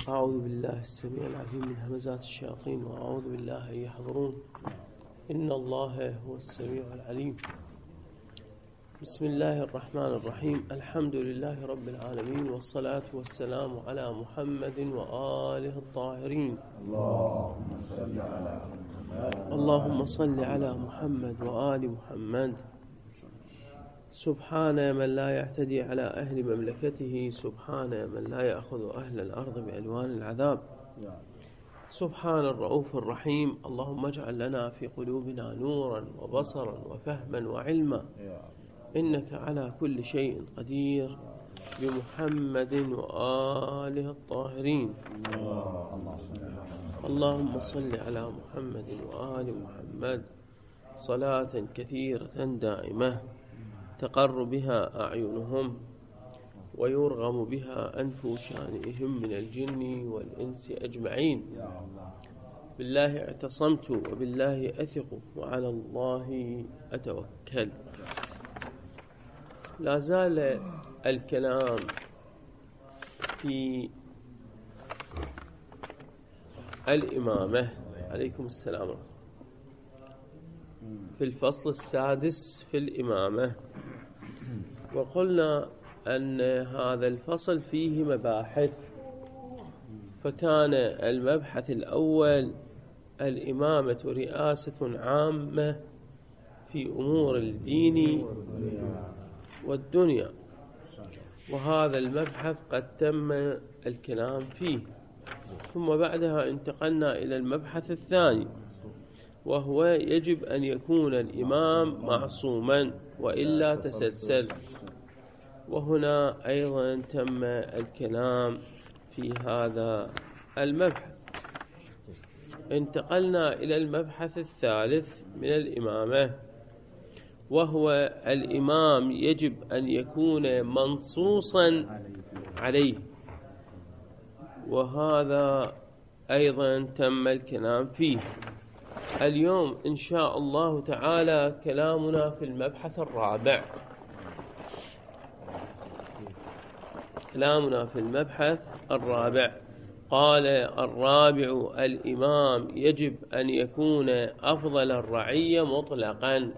أعوذ بالله السميع العليم من همزات الشياطين وأعوذ بالله أن يحضرون. إن الله هو السميع العليم. بسم الله الرحمن الرحيم. الحمد لله رب العالمين والصلاة والسلام على محمد وآله الطاهرين. اللهم صل على محمد وآل محمد. سبحان من لا يعتدي على أهل مملكته، سبحان من لا يأخذ أهل الأرض بألوان العذاب، سبحان الرؤوف الرحيم. اللهم اجعل لنا في قلوبنا نورا وبصرا وفهما وعلما، إنك على كل شيء قدير. بمحمد وآله الطاهرين. اللهم صل على محمد وآل محمد صلاة كثيرة دائمة تقر بها أعينهم ويرغم بها أنف شانئهم من الجن والإنس أجمعين. بالله اعتصمت وبالله أثق وعلى الله أتوكل. لا زال الكلام في الإمامة، عليكم السلام، في الفصل السادس في الإمامة، وقلنا أن هذا الفصل فيه مباحث. فكان المبحث الأول الإمامة رئاسة عامة في أمور الدين والدنيا، وهذا المبحث قد تم الكلام فيه. ثم بعدها انتقلنا إلى المبحث الثاني، وهو يجب أن يكون الإمام معصوما وإلا تسلسل، وهنا أيضا تم الكلام في هذا المبحث. انتقلنا إلى المبحث الثالث من الإمامة، وهو الإمام يجب أن يكون منصوصا عليه، وهذا أيضا تم الكلام فيه. اليوم إن شاء الله تعالى كلامنا في المبحث الرابع. كلامنا في المبحث الرابع. قال الرابع: الإمام يجب أن يكون أفضل الرعية مطلقا.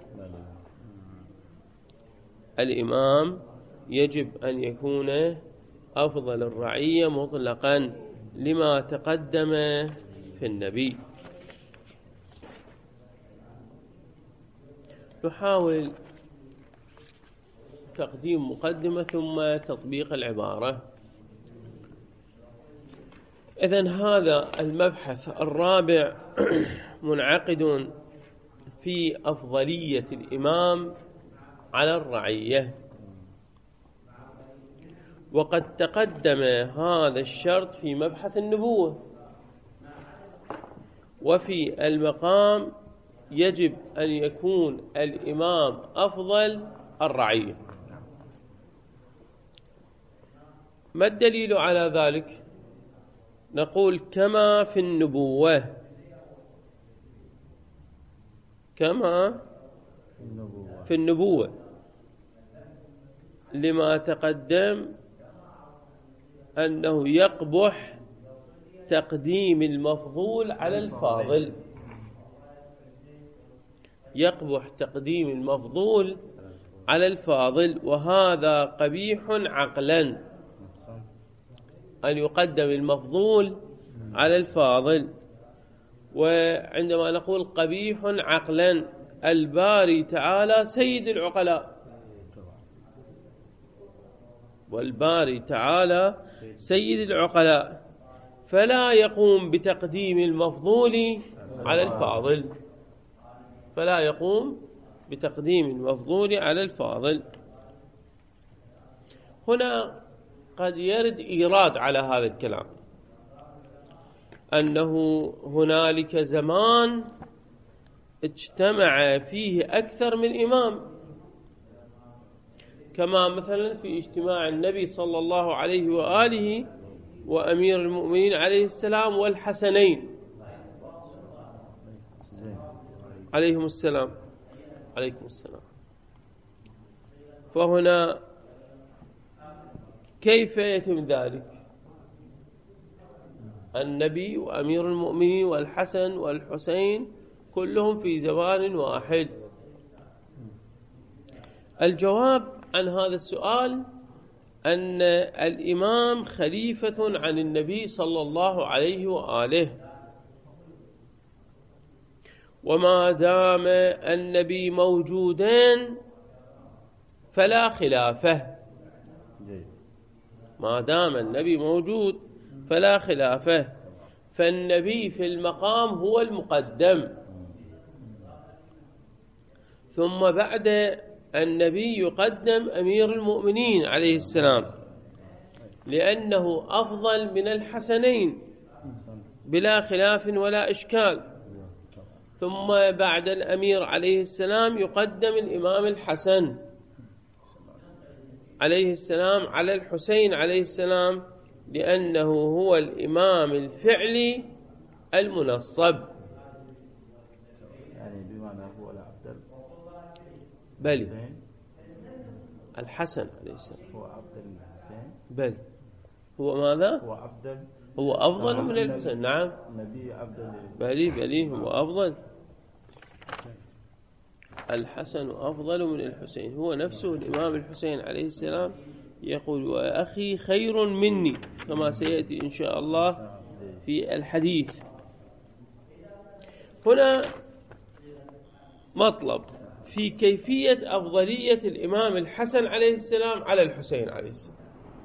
الإمام يجب أن يكون أفضل الرعية مطلقا لما تقدم في النبي. نحاول تقديم مقدمة ثم تطبيق العبارة. إذن هذا المبحث الرابع منعقد في أفضلية الإمام على الرعية، وقد تقدم هذا الشرط في مبحث النبوة. وفي المقام يجب أن يكون الإمام أفضل الرعية. ما الدليل على ذلك؟ نقول كما في النبوة، كما في النبوة لما تقدم أنه يقبح تقديم المفضول على الفاضل، يقبح تقديم المفضول على الفاضل، وهذا قبيح عقلا أن يقدم المفضول على الفاضل. وعندما نقول قبيح عقلا، الباري تعالى سيد العقلاء، والباري تعالى سيد العقلاء، فلا يقوم بتقديم المفضول على الفاضل، فلا يقوم بتقديم المفضول على الفاضل. هنا قد يرد إيراد على هذا الكلام، أنه هنالك زمان اجتمع فيه أكثر من إمام، كما مثلا في اجتماع النبي صلى الله عليه وآله وأمير المؤمنين عليه السلام والحسنين عليهم السلام. عليكم السلام. فهنا كيف يتم ذلك؟ النبي وأمير المؤمنين والحسن والحسين كلهم في زمان واحد. الجواب عن هذا السؤال أن الإمام خليفة عن النبي صلى الله عليه وآله، وما دام النبي موجودين فلا خلافة. ما دام النبي موجود فلا خلافة، فالنبي في المقام هو المقدم، ثم بعد النبي يقدم أمير المؤمنين عليه السلام، لأنه أفضل من الحسنين بلا خلاف ولا إشكال. ثم بعد الأمير عليه السلام يقدم الإمام الحسن عليه السلام على الحسين عليه السلام، لأنه هو الإمام الفعلي المنصب. يعني بمعنى هو الأفضل. بل الحسن عليه السلام هو أفضل من الحسين. بل هو ماذا؟ هو أفضل من الحسين. نعم، النبي أفضل. بلي هو أفضل. الحسن أفضل من الحسين، هو نفسه الإمام الحسين عليه السلام يقول: وأخي خير مني، كما سيأتي إن شاء الله في الحديث. هنا مطلب في كيفية أفضلية الإمام الحسن عليه السلام على الحسين عليه السلام.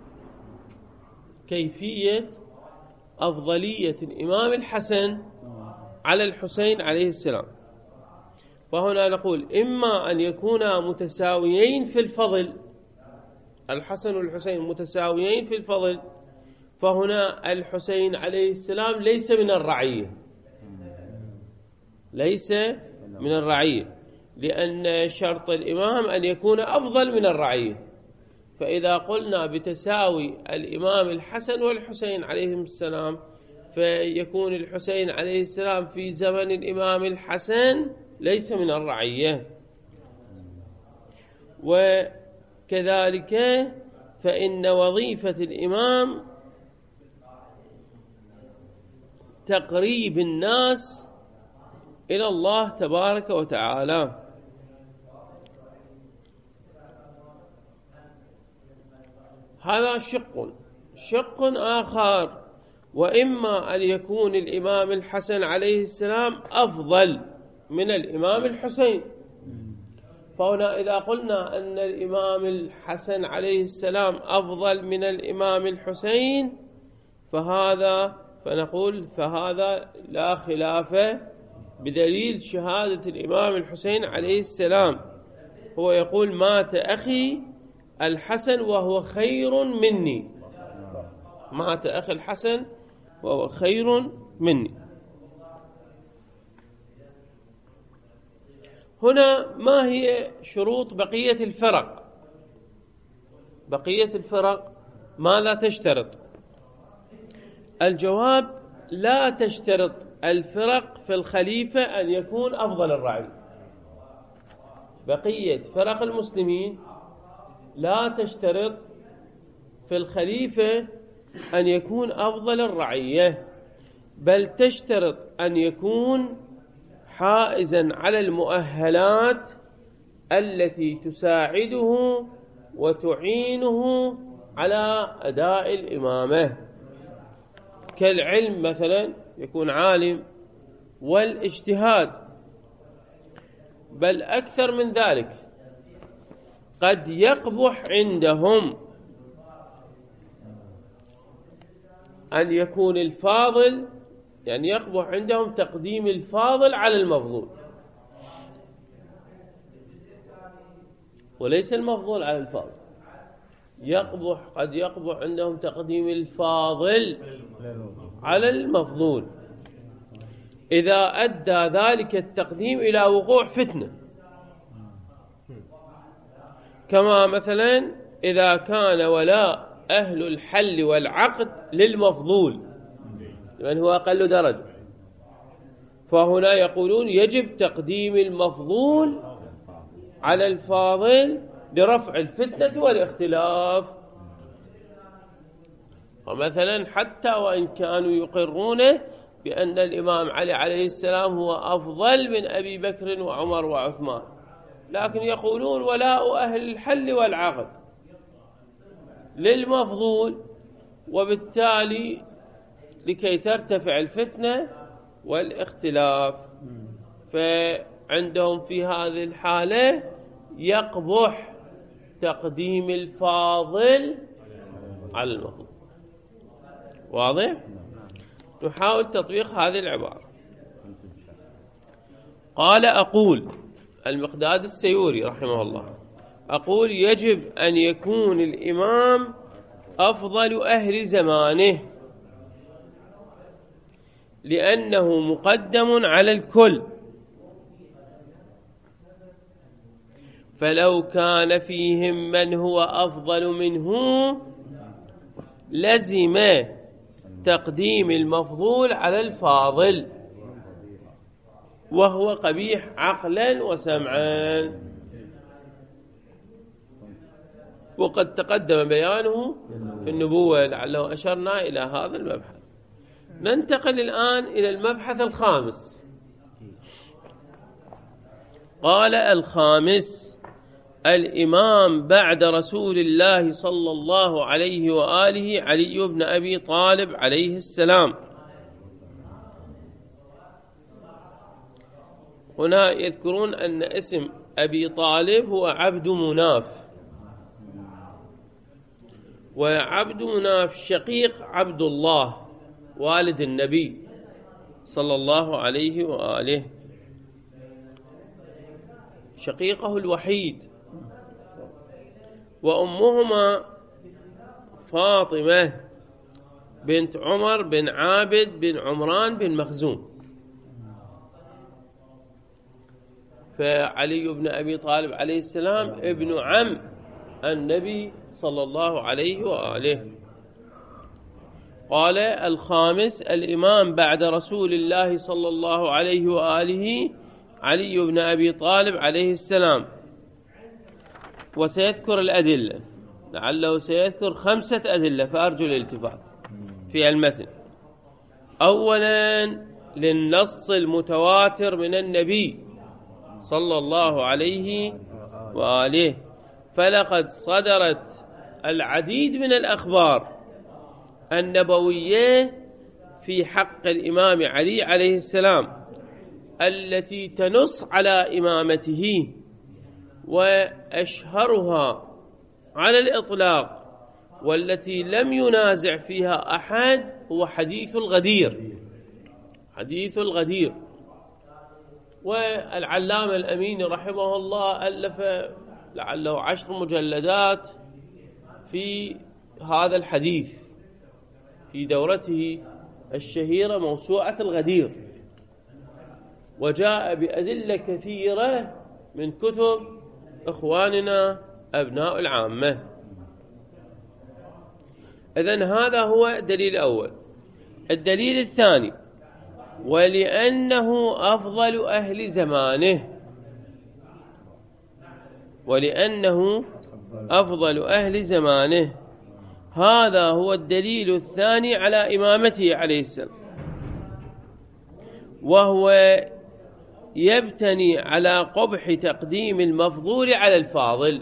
كيفية أفضلية الإمام الحسن على الحسين عليه السلام. فهنا نقول: إما أن يكونا متساويين في الفضل، الحسن والحسين متساويين في الفضل، فهنا الحسين عليه السلام ليس من الرعية، ليس من الرعية، لأن شرط الإمام أن يكون أفضل من الرعية. فإذا قلنا بتساوي الإمام الحسن والحسين عليهم السلام، فيكون الحسين عليه السلام في زمن الإمام الحسن ليس من الرعية. وكذلك فإن وظيفة الإمام تقريب الناس إلى الله تبارك وتعالى. هذا شق آخر. وإما أن يكون الإمام الحسن عليه السلام أفضل من الإمام الحسين. فهنا إذا قلنا أن الإمام الحسن عليه السلام أفضل من الإمام الحسين، فنقول فهذا لا خلاف، بدليل شهادة الإمام الحسين عليه السلام. هو يقول: مات أخي الحسن وهو خير مني. مات أخي الحسن وهو خير مني. هنا ما هي شروط بقية الفرق؟ بقية الفرق ماذا تشترط؟ الجواب: لا تشترط الفرق في الخليفة أن يكون أفضل الرعي. بقية فرق المسلمين لا تشترط في الخليفة أن يكون أفضل الرعية، بل تشترط أن يكون حائزا على المؤهلات التي تساعده وتعينه على أداء الإمامة، كالعلم مثلا، يكون عالم، والاجتهاد، بل أكثر من ذلك. قد يقبح عندهم أن يكون الفاضل، يعني يقبح عندهم تقديم الفاضل على المفضول، وليس المفضول على الفاضل. قد يقبح عندهم تقديم الفاضل على المفضول، إذا أدى ذلك التقديم إلى وقوع فتنة. كما مثلا إذا كان ولاء أهل الحل والعقد للمفضول، لمن هو أقل درجة، فهنا يقولون يجب تقديم المفضول على الفاضل لرفع الفتنة والاختلاف. ومثلا حتى وإن كانوا يقرونه بأن الإمام علي عليه السلام هو أفضل من أبي بكر وعمر وعثمان، لكن يقولون ولاء أهل الحل والعقد للمفضول، وبالتالي لكي ترتفع الفتنة والاختلاف، فعندهم في هذه الحالة يقبح تقديم الفاضل على المفضول. واضح؟ نحاول تطبيق هذه العبارة. قال أقول المقداد السيوري رحمه الله، أقول يجب أن يكون الإمام أفضل أهل زمانه لأنه مقدم على الكل، فلو كان فيهم من هو أفضل منه لزم تقديم المفضول على الفاضل، وهو قبيح عقلا وسمعا، وقد تقدم بيانه في النبوة لعله أشرنا إلى هذا المبحث. ننتقل الآن إلى المبحث الخامس. قال الخامس: الإمام بعد رسول الله صلى الله عليه وآله علي بن أبي طالب عليه السلام. هنا يذكرون أن اسم أبي طالب هو عبد مناف، وعبد مناف شقيق عبد الله والد النبي صلى الله عليه وآله، شقيقه الوحيد، وأمهما فاطمة بنت عمر بن عابد بن عمران بن مخزوم. فعلي بن أبي طالب عليه السلام ابن عم النبي صلى الله عليه وآله. قال الخامس: الإمام بعد رسول الله صلى الله عليه وآله علي بن أبي طالب عليه السلام. وسيذكر الأدلة، لعله سيذكر 5 أدلة، فأرجو الالتفات في المتن. أولا للنص المتواتر من النبي صلى الله عليه وآله، فلقد صدرت العديد من الأخبار النبوية في حق الإمام علي عليه السلام التي تنص على إمامته، وأشهرها على الإطلاق والتي لم ينازع فيها أحد هو حديث الغدير. حديث الغدير، والعلامة الأمين رحمه الله ألف لعله 10 مجلدات في هذا الحديث في دورته الشهيرة موسوعة الغدير، وجاء بأدلة كثيرة من كتب إخواننا أبناء العامة. إذن هذا هو الدليل الأول. الدليل الثاني: ولأنه أفضل أهل زمانه. ولأنه أفضل أهل زمانه، هذا هو الدليل الثاني على إمامته عليه السلام، وهو يبتني على قبح تقديم المفضول على الفاضل.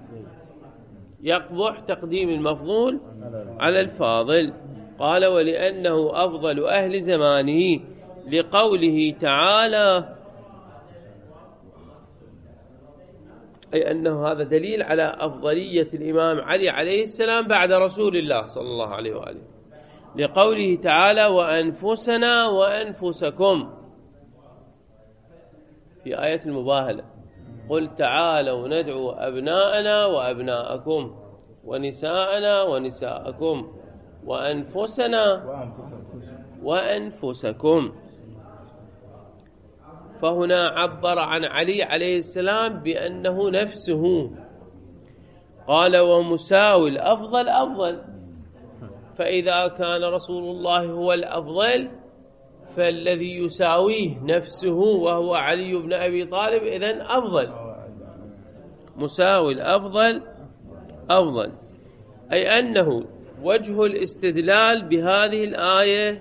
يقبح تقديم المفضول على الفاضل. قال: ولأنه أفضل أهل زمانه لقوله تعالى، أي أنه هذا دليل على أفضلية الإمام علي عليه السلام بعد رسول الله صلى الله عليه وآله، لقوله تعالى: وأنفسنا وأنفسكم، في آية المباهلة: قل تعالوا ندعو أبناءنا وأبناءكم ونساءنا ونساءكم وأنفسنا وأنفسكم. فهنا عبر عن علي عليه السلام بأنه نفسه. قال: ومساوي الأفضل أفضل. فإذا كان رسول الله هو الأفضل فالذي يساويه نفسه وهو علي بن أبي طالب إذن أفضل. مساوي الأفضل أفضل، أي أنه وجه الاستدلال بهذه الآية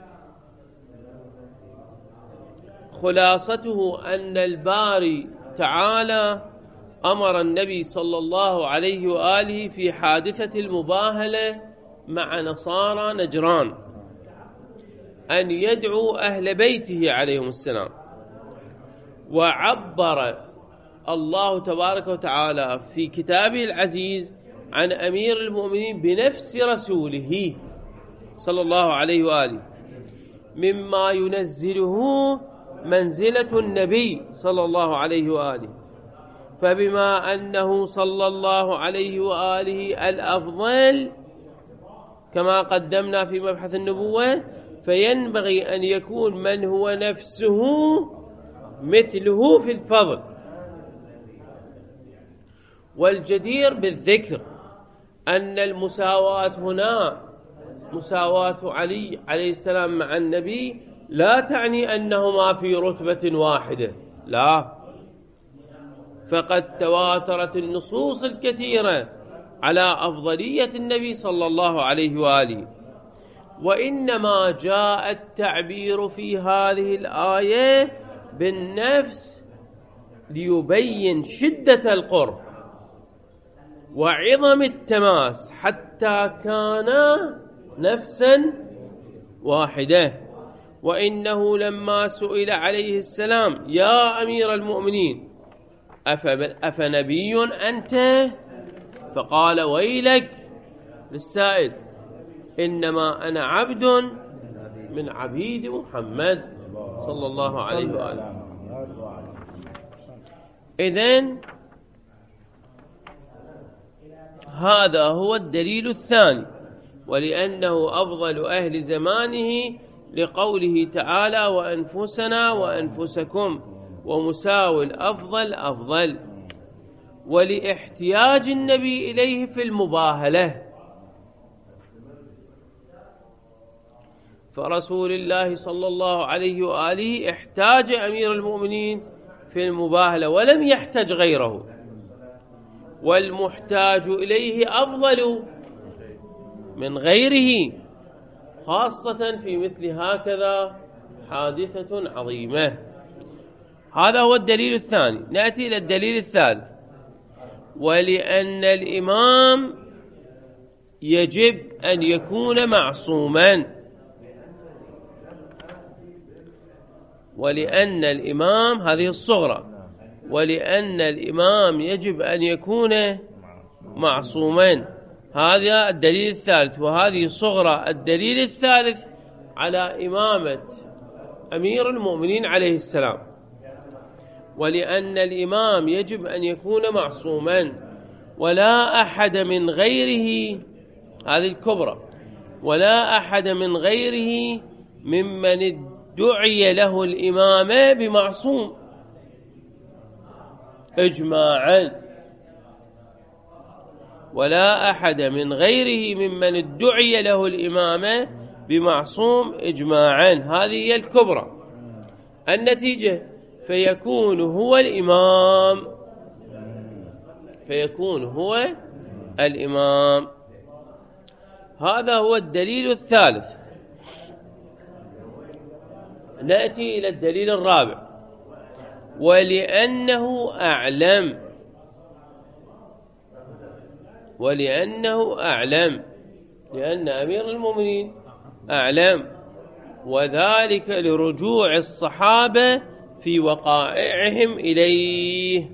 خلاصته أن الباري تعالى أمر النبي صلى الله عليه وآله في حادثة المباهلة مع نصارى نجران أن يدعو أهل بيته عليهم السلام، وعبر الله تبارك وتعالى في كتابه العزيز عن أمير المؤمنين بنفس رسوله صلى الله عليه وآله مما ينزله منزلة النبي صلى الله عليه وآله. فبما أنه صلى الله عليه وآله الأفضل كما قدمنا في مبحث النبوة، فينبغي أن يكون من هو نفسه مثله في الفضل. والجدير بالذكر أن المساواة هنا مساواة علي عليه السلام مع النبي لا تعني أنهما في رتبة واحدة، لا، فقد تواترت النصوص الكثيرة على أفضلية النبي صلى الله عليه وآله، وإنما جاء التعبير في هذه الآية بالنفس ليبين شدة القرب وعظم التماس حتى كانا نفسا واحدة. وإنه لما سئل عليه السلام يا أمير المؤمنين أفنبي أنت؟ فقال ويلك للسائل، إنما أنا عبد من عبيد محمد صلى الله عليه وآله. إذن هذا هو الدليل الثاني، ولأنه أفضل أهل زمانه لقوله تعالى وأنفسنا وأنفسكم ومساوي الأفضل أفضل، ولإحتياج النبي إليه في المباهلة. فرسول الله صلى الله عليه وآله احتاج أمير المؤمنين في المباهلة ولم يحتج غيره، والمحتاج إليه أفضل من غيره، خاصة في مثل هكذا حادثة عظيمة. هذا هو الدليل الثاني. نأتي إلى الدليل الثالث، ولأن الإمام يجب أن يكون معصوما، ولأن الإمام هذه الصغرى، ولأن الإمام يجب أن يكون معصوما، هذا الدليل الثالث، وهذه صغرى. الدليل الثالث على إمامة أمير المؤمنين عليه السلام، ولأن الإمام يجب أن يكون معصوما ولا أحد من غيره، هذه الكبرى، ولا أحد من غيره ممن ادعي له الإمامة بمعصوم إجماعا، ولا أحد من غيره ممن ادعي له الإمامة بمعصوم إجماعا. هذه هي الكبرى. النتيجة فيكون هو الإمام، فيكون هو الإمام. هذا هو الدليل الثالث. نأتي إلى الدليل الرابع، ولأنه أعلم، ولأنه أعلم، لأن أمير المؤمنين أعلم، وذلك لرجوع الصحابة في وقائعهم إليه،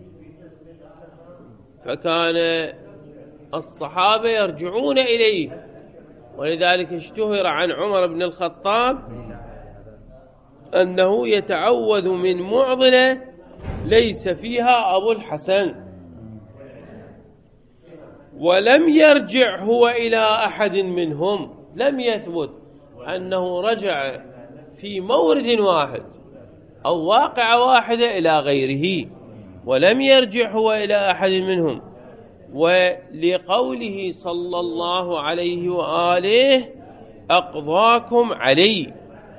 فكان الصحابة يرجعون إليه، ولذلك اشتهر عن عمر بن الخطاب أنه يتعوذ من معضلة ليس فيها أبو الحسن، ولم يرجع هو إلى أحد منهم، لم يثبت أنه رجع في مورد واحد أو واقعة واحدة إلى غيره، ولم يرجع هو إلى أحد منهم. ولقوله صلى الله عليه وآله أقضاكم علي،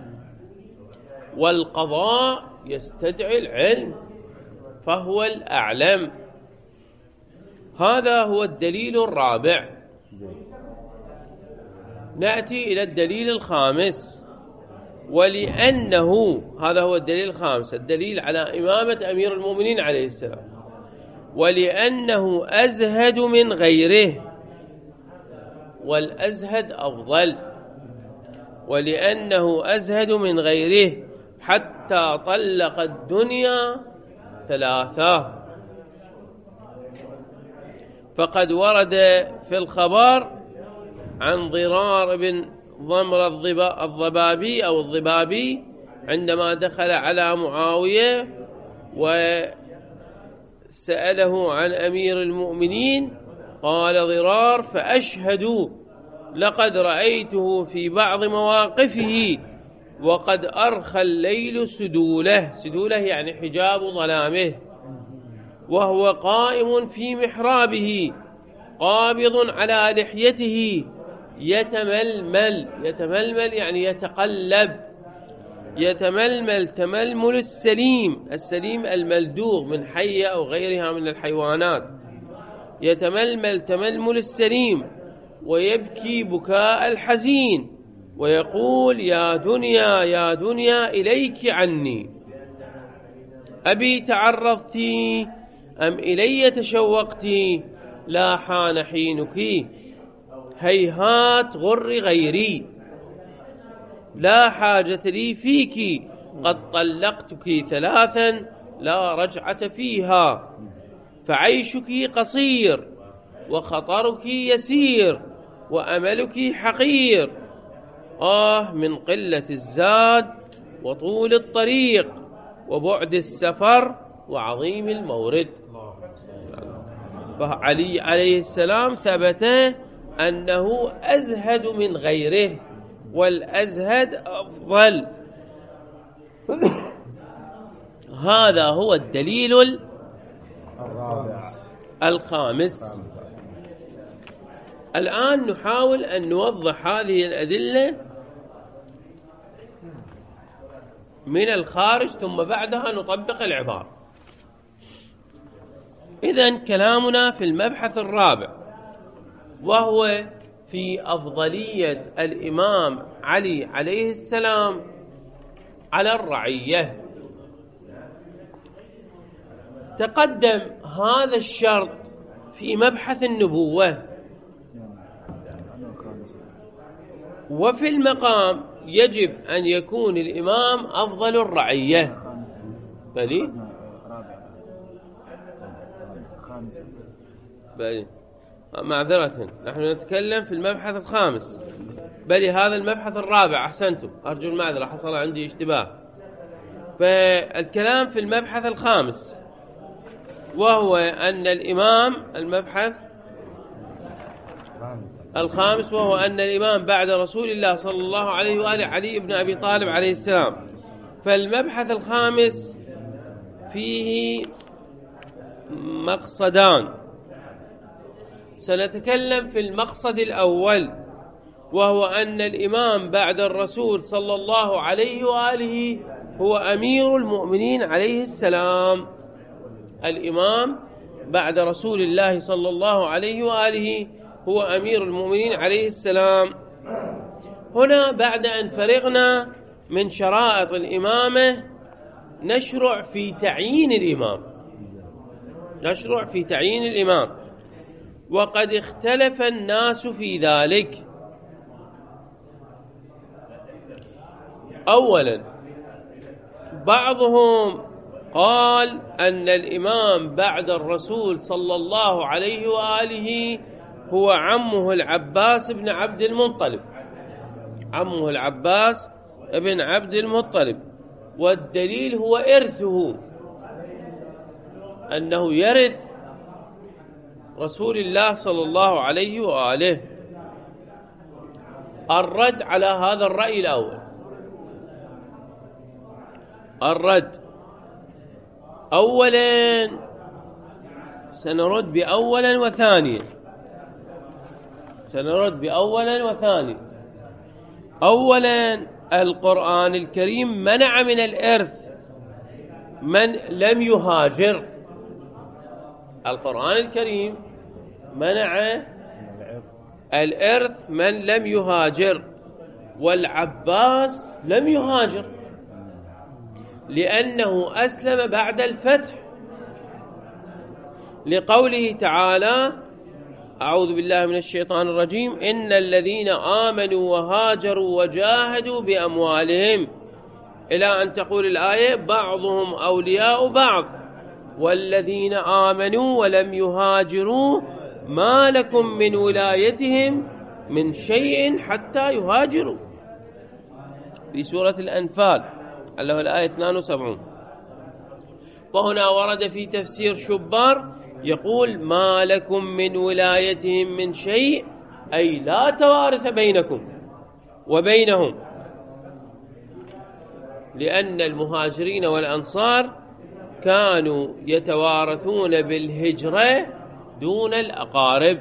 والقضاء يستدعي العلم، فهو الأعلم. هذا هو الدليل الرابع. نأتي إلى الدليل الخامس. ولأنه، هذا هو الدليل الخامس، الدليل على إمامة أمير المؤمنين عليه السلام، ولأنه أزهد من غيره، والأزهد أفضل، ولأنه أزهد من غيره حتى طلق الدنيا ثلاثة. فقد ورد في الخبر عن ضرار بن ضمر الضبابي أو الضبابي عندما دخل على معاوية وسأله عن أمير المؤمنين، قال ضرار: فأشهد لقد رأيته في بعض مواقفه وقد أرخى الليل سدوله، سدوله يعني حجاب ظلامه، وهو قائم في محرابه قابض على لحيته يتململ، يتململ يعني يتقلب، يتململ تململ السليم، السليم الملدوغ من حية أو غيرها من الحيوانات، يتململ تململ السليم، ويبكي بكاء الحزين، ويقول: يا دنيا يا دنيا إليك عني، أبي تعرضت أم إلي تشوقت، لا حان حينك، هيهات غر غيري، لا حاجة لي فيك، قد طلقتك ثلاثا لا رجعة فيها، فعيشك قصير وخطرك يسير وأملك حقير، من قلة الزاد وطول الطريق وبعد السفر وعظيم المورد. فعلي عليه السلام ثبت أنه أزهد من غيره، والأزهد أفضل. هذا هو الدليل الخامس. الآن نحاول أن نوضح هذه الأدلة من الخارج، ثم بعدها نطبق العبارة. إذن كلامنا في المبحث الرابع، وهو في أفضلية الإمام علي عليه السلام على الرعية. تقدم هذا الشرط في مبحث النبوة، وفي المقام يجب أن يكون الإمام أفضل الرعية. بلي معذرة، نحن نتكلم في المبحث الخامس، بل هذا المبحث الرابع. أحسنتم، أرجو المعذرة، حصل عندي اشتباه. فالكلام في المبحث الخامس، وهو أن الإمام، المبحث الخامس وهو أن الإمام بعد رسول الله صلى الله عليه وآله علي بن أبي طالب عليه السلام. فالمبحث الخامس فيه مقصدان. سنتكلم في المقصد الأول، وهو أن الإمام بعد الرسول صلى الله عليه وآله هو أمير المؤمنين عليه السلام. الإمام بعد رسول الله صلى الله عليه وآله هو أمير المؤمنين عليه السلام. هنا بعد أن فرغنا من شرائط الإمامة نشرع في تعيين الإمام، نشرع في تعيين الإمام. وقد اختلف الناس في ذلك. أولا، بعضهم قال أن الإمام بعد الرسول صلى الله عليه وآله هو عمه العباس بن عبد المطلب، عمه العباس بن عبد المطلب، والدليل هو إرثه، أنه يرث رسول الله صلى الله عليه وآله. الرد على هذا الرأي الأول، الرد أولا سنرد بأولا وثانيا، سنرد بأولا وثانيا. أولا، القرآن الكريم منع من الإرث من لم يهاجر. القرآن الكريم منع الإرث من لم يهاجر، والعباس لم يهاجر لأنه أسلم بعد الفتح، لقوله تعالى: أعوذ بالله من الشيطان الرجيم: إن الذين آمنوا وهاجروا وجاهدوا بأموالهم، إلى أن تقول الآية: بعضهم أولياء بعض، والذين آمنوا ولم يهاجروا ما لكم من ولايتهم من شيء حتى يهاجروا، في سورة الأنفال اللي هو الآية 72. وهنا ورد في تفسير شبار يقول: ما لكم من ولايتهم من شيء، أي لا توارث بينكم وبينهم، لأن المهاجرين والأنصار كانوا يتوارثون بالهجرة دون الأقارب.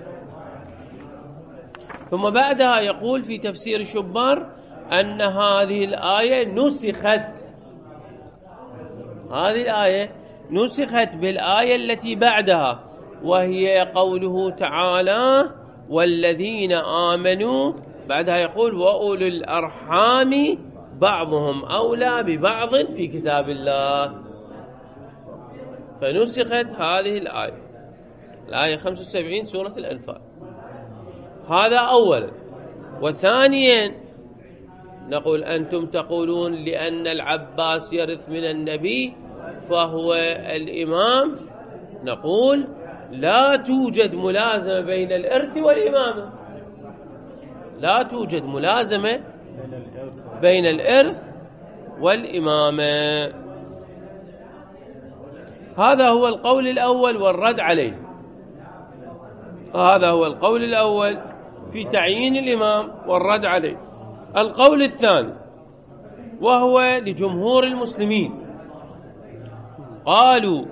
ثم بعدها يقول في تفسير شبار أن هذه الآية نسخت، هذه الآية نسخت بالآية التي بعدها، وهي قوله تعالى: والذين آمنوا، بعدها يقول: وأولو الأرحام بعضهم أولى ببعض في كتاب الله. فنسخت هذه الآية، الآية 75 سورة الأنفال. هذا أولا. وثانيا نقول: أنتم تقولون لأن العباس يرث من النبي فهو الإمام. نقول: لا توجد ملازمة بين الإرث والإمامة، لا توجد ملازمة بين الإرث والإمامة. هذا هو القول الأول والرد عليه، هذا هو القول الأول في تعيين الإمام والرد عليه. القول الثاني وهو لجمهور المسلمين، قالوا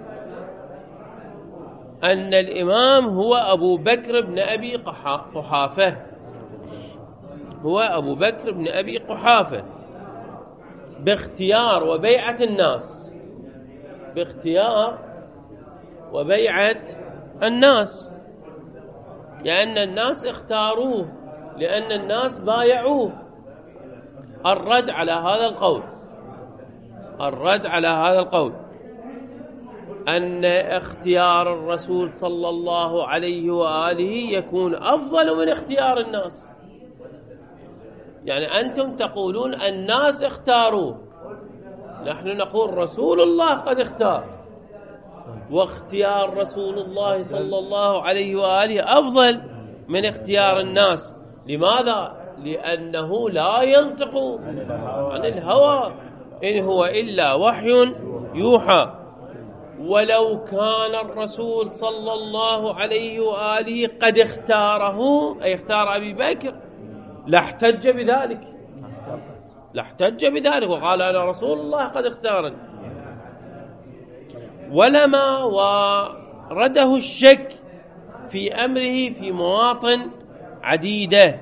أن الإمام هو أبو بكر بن أبي قحافة، هو أبو بكر بن أبي قحافة باختيار وبيعة الناس، باختيار وبيعة الناس، لأن الناس اختاروه، لأن الناس بايعوه. الرد على هذا القول، الرد على هذا القول أن اختيار الرسول صلى الله عليه وآله يكون أفضل من اختيار الناس. يعني أنتم تقولون الناس اختاروه، نحن نقول رسول الله قد اختار، واختيار رسول الله صلى الله عليه وآله أفضل من اختيار الناس. لماذا؟ لأنه لا ينطق عن الهوى، إن هو إلا وحي يوحى. ولو كان الرسول صلى الله عليه وآله قد اختاره، أي اختار أبي بكر، لاحتج بذلك، لاحتج بذلك وقال: أنا رسول الله قد اختارني. ولما ورده الشك في أمره في مواطن عديدة،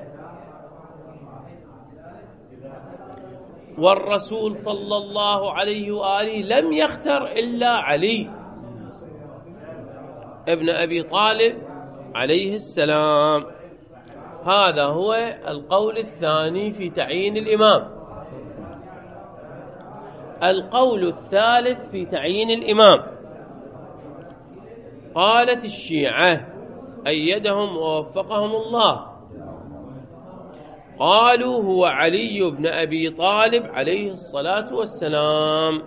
والرسول صلى الله عليه وآله لم يختر إلا علي ابن أبي طالب عليه السلام. هذا هو القول الثاني في تعيين الإمام. القول الثالث في تعيين الإمام، قالت الشيعة أيدهم ووفقهم الله، قالوا: هو علي بن أبي طالب عليه الصلاة والسلام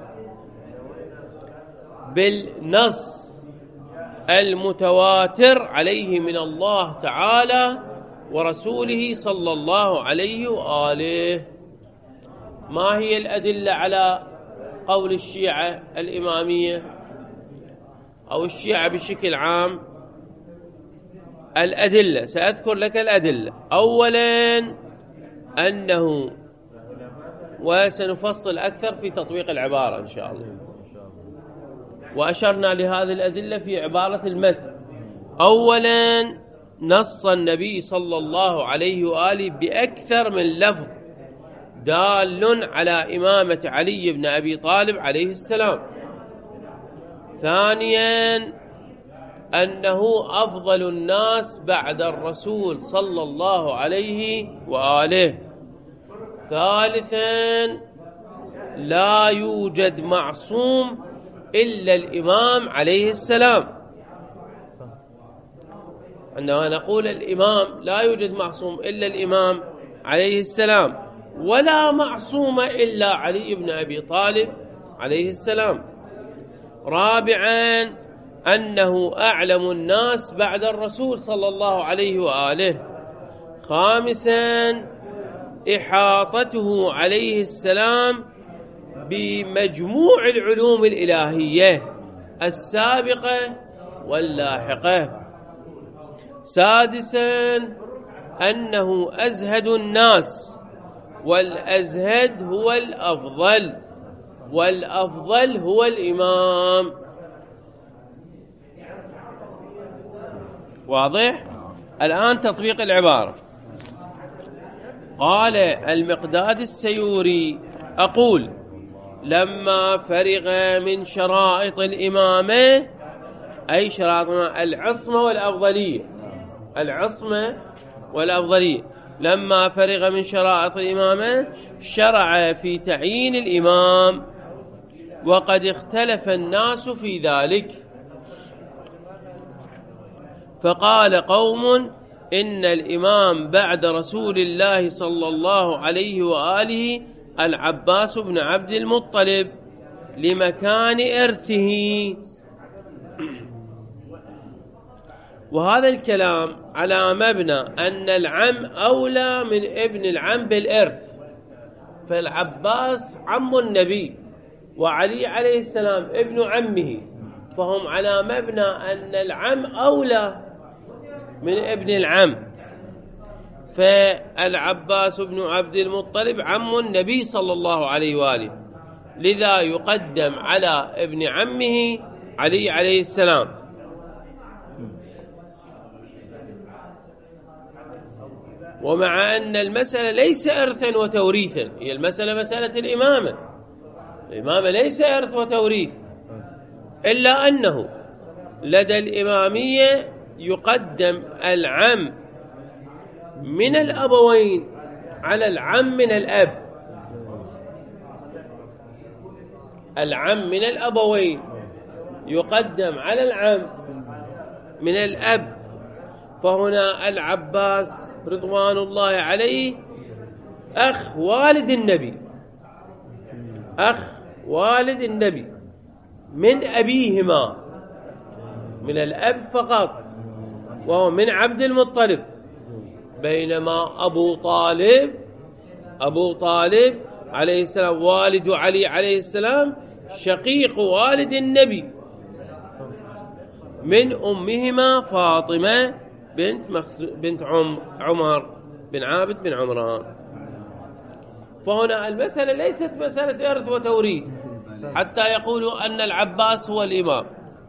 بالنص المتواتر عليه من الله تعالى ورسوله صلى الله عليه وآله. ما هي الأدلة على قول الشيعة الإمامية أو الشيعة بشكل عام؟ الأدلة، سأذكر لك الأدلة. أولا أنه، وسنفصل أكثر في تطبيق العبارة إن شاء الله، وأشرنا لهذه الأدلة في عبارة المثل. أولا نص النبي صلى الله عليه وآله بأكثر من لفظ دال على إمامة علي بن أبي طالب عليه السلام. ثانيا أنه أفضل الناس بعد الرسول صلى الله عليه وآله. ثالثا لا يوجد معصوم إلا الإمام عليه السلام. عندما نقول الإمام لا يوجد معصوم إلا الإمام عليه السلام، ولا معصوم إلا علي بن أبي طالب عليه السلام. رابعا أنه أعلم الناس بعد الرسول صلى الله عليه وآله. خامسا إحاطته عليه السلام بمجموع العلوم الإلهية السابقة واللاحقة. سادسا أنه أزهد الناس، والأزهد هو الأفضل، والأفضل هو الإمام. واضح؟ الآن تطبيق العبارة. قال المقداد السيوري: أقول لما فرغ من شرائط الإمامة، أي شرائط العصمة والأفضلية، العصمة والأفضلية، لما فرغ من شرائط الإمامة شرع في تعيين الإمام، وقد اختلف الناس في ذلك. فقال قوم إن الإمام بعد رسول الله صلى الله عليه وآله العباس بن عبد المطلب لمكان إرثه. وهذا الكلام على مبنى أن العم أولى من ابن العم بالإرث، فالعباس عم النبي وعلي عليه السلام ابن عمه، فهم على مبنى أن العم أولى من ابن العم، فالعباس بن عبد المطلب عم النبي صلى الله عليه وآله، لذا يقدم على ابن عمه علي عليه السلام. ومع أن المسألة ليس إرثا وتوريثا، هي المسألة مسألة الإمامة، الإمامة ليس إرث وتوريث، إلا أنه لدى الإمامية يقدم العم من الأبوين على العم من الأب. العم من الأبوين يقدم على العم من الأب. فهنا العباس رضوان الله عليه أخ والد النبي، أخ والد النبي من أبيهما، من الأب فقط، وهو من عبد المطلب. بينما أبو طالب عليه السلام والد علي عليه السلام شقيق والد النبي من أمهما فاطمة بنت عمر بن عابد بن عمران. فهنا المسألة ليست مسألة إرث وتوريث حتى يقولوا أن العباس هو الإمام.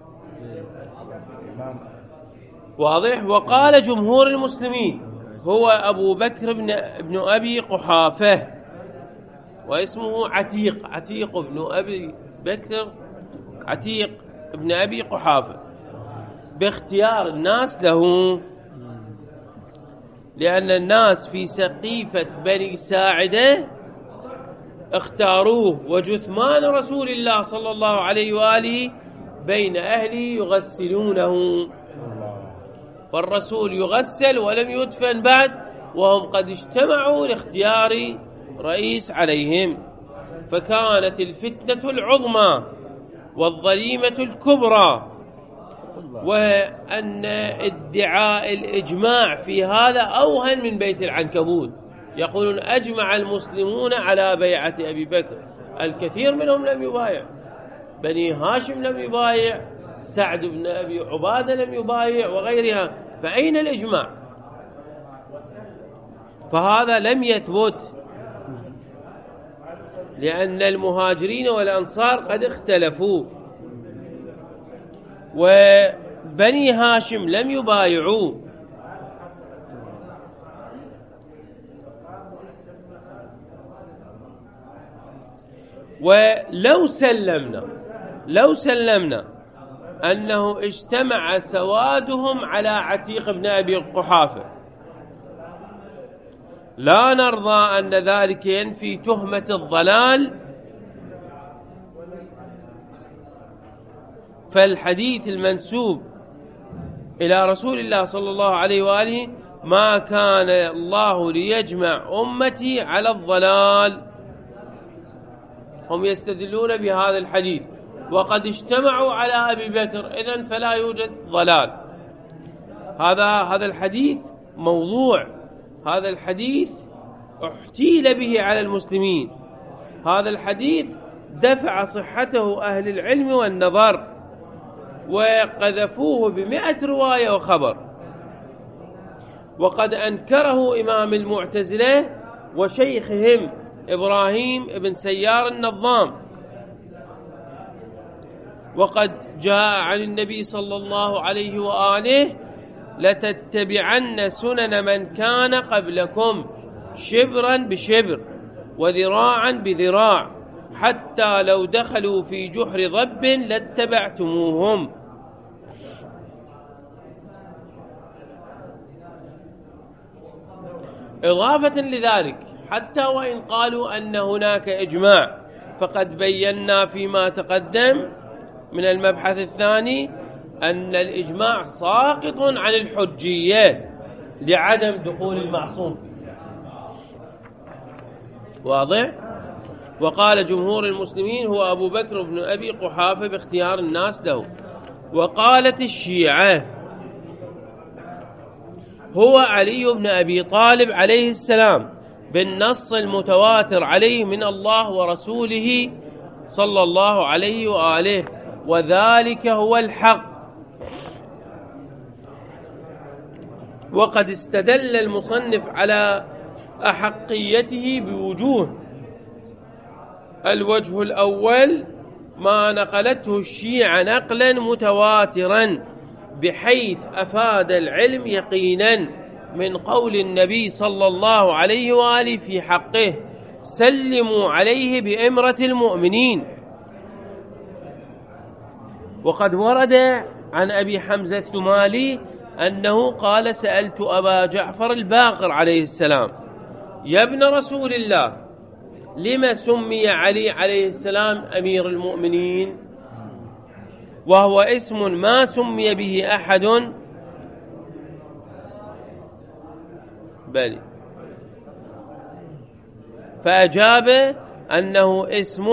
واضح؟ وقال جمهور المسلمين هو أبو بكر بن أبي قحافة، واسمه عتيق بن أبي بكر، عتيق بن أبي قحافة، باختيار الناس له، لأن الناس في سقيفة بني ساعدة اختاروه، وجثمان رسول الله صلى الله عليه وآله بين أهله يغسلونه، فالرسول يغسل ولم يدفن بعد، وهم قد اجتمعوا لاختيار رئيس عليهم. فكانت الفتنة العظمى والظليمة الكبرى، وأن ادعاء الإجماع في هذا أوهن من بيت العنكبوت. يقولون أجمع المسلمون على بيعة أبي بكر، الكثير منهم لم يبايع، بني هاشم لم يبايع، سعد بن أبي عبادة لم يبايع وغيرها، فأين الإجماع؟ فهذا لم يثبت، لأن المهاجرين والأنصار قد اختلفوا، وبني هاشم لم يبايعوا. ولو سلمنا أنه اجتمع سوادهم على عتيق بن أبي قحافة. لا نرضى أن ذلك ينفي تهمة الضلال، فالحديث المنسوب إلى رسول الله صلى الله عليه وآله: ما كان الله ليجمع أمتي على الضلال. هم يستدلون بهذا الحديث وقد اجتمعوا على أبي بكر، إذن فلا يوجد ضلال. هذا الحديث موضوع، هذا الحديث احتيل به على المسلمين، هذا الحديث دفع صحته أهل العلم والنظر وقذفوه ب100 رواية وخبر، وقد أنكره إمام المعتزلة وشيخهم إبراهيم بن سيار النظام. وقد جاء عن النبي صلى الله عليه وآله: لتتبعن سنن من كان قبلكم شبرا بشبر وذراعا بذراع حتى لو دخلوا في جحر ضب لاتبعتموهم. إضافة لذلك، حتى وإن قالوا أن هناك إجماع، فقد بينا فيما تقدم من المبحث الثاني أن الإجماع ساقط عن الحجية لعدم دخول المعصوم. واضح؟ وقال جمهور المسلمين: هو أبو بكر بن أبي قحافة باختيار الناس له. وقالت الشيعة: هو علي بن أبي طالب عليه السلام بالنص المتواتر عليه من الله ورسوله صلى الله عليه وآله، وذلك هو الحق. وقد استدل المصنف على أحقيته بوجوه: الوجه الأول ما نقلته الشيعة نقلا متواترا بحيث أفاد العلم يقينا من قول النبي صلى الله عليه وآله في حقه: سلموا عليه بإمرة المؤمنين. وقد ورد عن أبي حمزة الثمالي أنه قال: سألت أبا جعفر الباقر عليه السلام: يا ابن رسول الله، لما سمي علي عليه السلام أمير المؤمنين وهو اسم ما سمي به أحد؟ بل فأجاب أنه اسم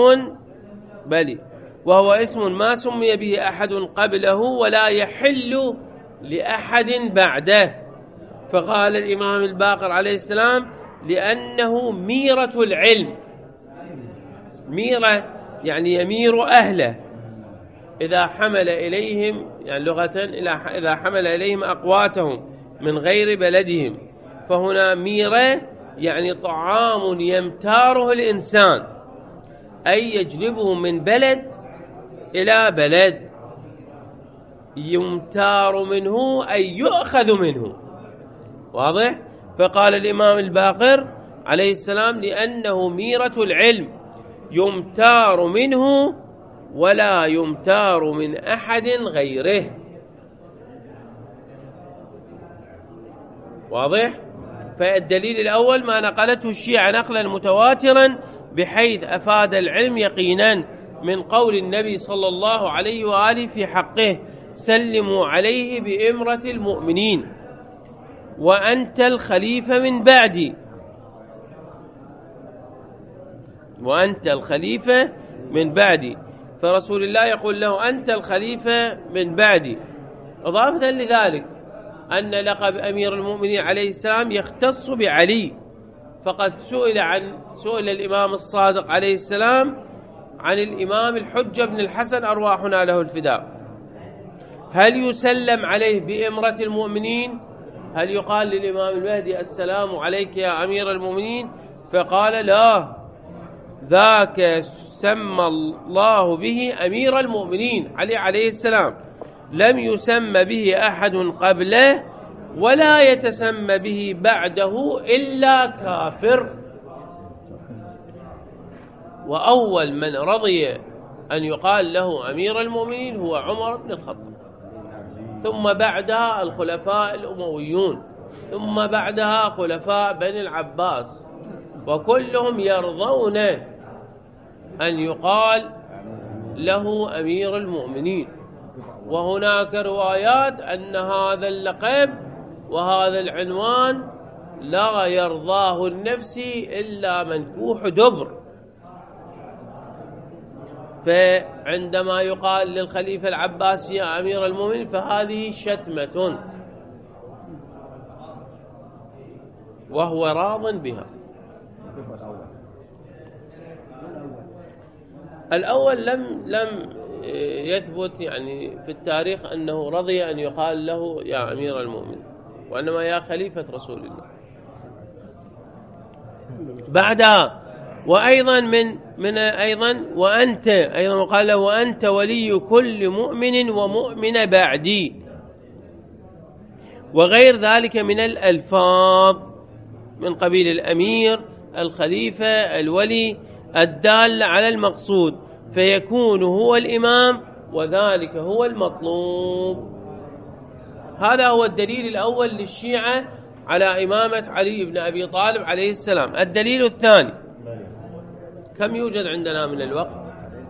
وهو اسم ما سمي به أحد قبله ولا يحل لأحد بعده. فقال الإمام الباقر عليه السلام: لأنه ميرة العلم. ميرة يعني يمير أهله إذا حمل إليهم، يعني لغة إذا حمل إليهم أقواتهم من غير بلدهم. فهنا ميرة يعني طعام يمتاره الإنسان، أي يجلبه من بلد إلى بلد، يمتار منه أي يؤخذ منه. واضح؟ فقال الإمام الباقر عليه السلام: لأنه ميرة العلم يمتار منه ولا يمتار من أحد غيره. واضح؟ فالدليل الأول ما نقلته الشيعة نقلا متواترا بحيث أفاد العلم يقينا من قول النبي صلى الله عليه وآله في حقه: سلموا عليه بإمرة المؤمنين وأنت الخليفة من بعدي. وأنت الخليفة من بعدي، فرسول الله يقول له: أنت الخليفة من بعدي. إضافة لذلك أن لقب أمير المؤمنين عليه السلام يختص بعلي، فقد سئل الإمام الصادق عليه السلام عن الإمام الحجة بن الحسن أرواحنا له الفداء: هل يسلم عليه بإمرة المؤمنين؟ هل يقال للإمام المهدي: السلام عليك يا أمير المؤمنين؟ فقال: لا، ذاك سمى الله به أمير المؤمنين علي عليه السلام، لم يسمى به أحد قبله ولا يتسمى به بعده إلا كافر. وأول من رضي أن يقال له أمير المؤمنين هو عمر بن الخطاب، ثم بعدها الخلفاء الأمويون، ثم بعدها خلفاء بني العباس، وكلهم يرضون أن يقال له أمير المؤمنين. وهناك روايات أن هذا اللقب وهذا العنوان لا يرضاه النفسي إلا منكوح دبر، فعندما يقال للخليفة العباسي يا أمير المؤمنين فهذه شتمة وهو راض بها. الأول لم يثبت يعني في التاريخ أنه رضي أن يقال له يا أمير المؤمنين، وإنما يا خليفة رسول الله. بعدها وأيضا من أيضا وأنت أيضا قال له وأنت ولي كل مؤمن ومؤمن بعدي، وغير ذلك من الألفاظ من قبيل الأمير الخليفة الولي الدال على المقصود، فيكون هو الإمام وذلك هو المطلوب. هذا هو الدليل الأول للشيعة على إمامة علي بن أبي طالب عليه السلام. الدليل الثاني، كم يوجد عندنا من الوقت؟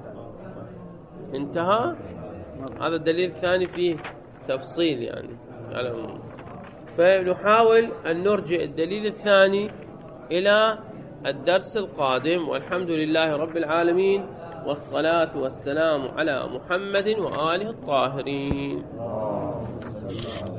انتهى. هذا الدليل الثاني فيه تفصيل يعني فنحاول أن نرجع الدليل الثاني إلى الدرس القادم، والحمد لله رب العالمين، والصلاة والسلام على محمد وآله الطاهرين.